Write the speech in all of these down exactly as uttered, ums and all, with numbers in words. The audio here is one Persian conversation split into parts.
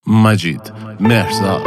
مجید مهرزاد.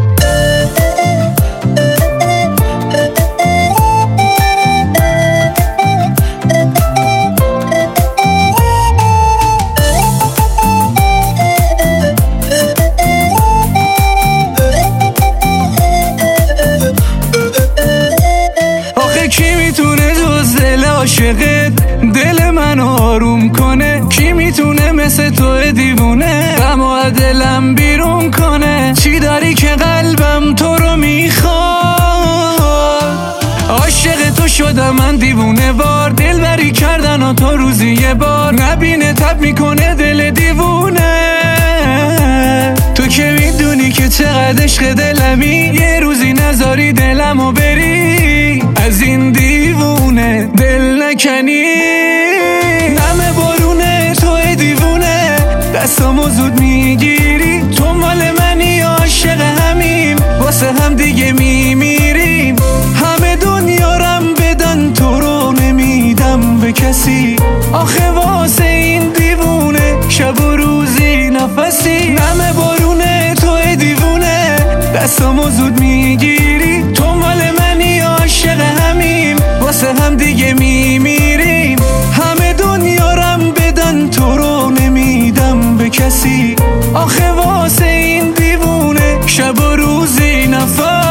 آخه کی میتونه جز دل عاشقت دل من آروم کنه؟ کی میتونه مثل تو دیوونه غم و دلم بیرون کنه؟ چی داری که قلبم تو رو میخواد؟ عاشق تو شدم من دیوونه وار، دل بری کردن و تو روزی یه بار نبینه تب میکنه دل دیوونه. تو که میدونی که چقدر عشق دلمی، یه روزی نذاری دلمو بری از این دیوونه دل نکنی. نم بارونه تو دیوونه دستامو زود میگیری، تو مال منی عاشق همیم واسه هم دیگه میمیریم. همه دنیارم بدن تو رو نمیدم به کسی، آخه واسه این دیوونه شب و روزی نفسی. نم بارونه تو دیوونه دستامو زود میگیری، تو مال منی عاشق همیم واسه هم دیگه میمیریم. همه دنیارم بدن تو رو نمیدم به کسی، آخه واسه این دیوونه شب و روزی نفس.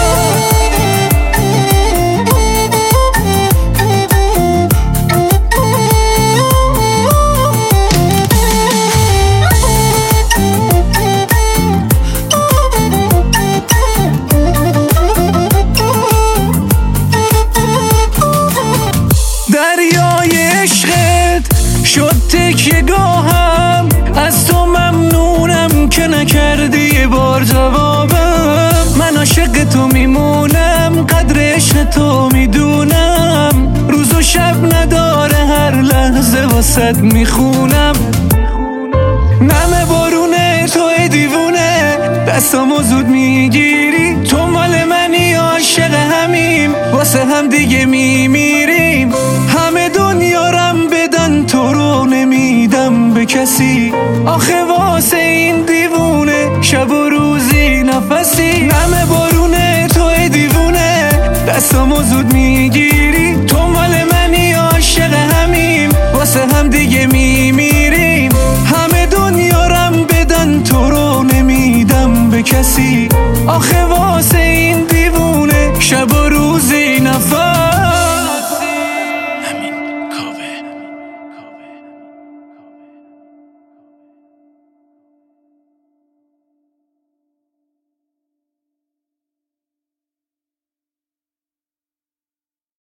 دریای عشقت شد تکیه‌گاهم، از تو ممنونم که نکردی یه بار جوابم. من عاشق تو میمونم، قدر عشق تو میدونم، روز و شب نداره هر لحظه واسد میخونم. نم بارونه تو دیوونه دستامو زود میگیری، تو مال منی عاشق همیم واسه هم دیگه میمیریم. همه دنیارم بدن تو رو نمیدم به کسی، آخه واسه این دیوونه شب و روزی نفسی. نم بارونه تو دیوونه دستامو زود میگیری، تو مال منی عاشق همیم واسه هم دیگه میمیریم.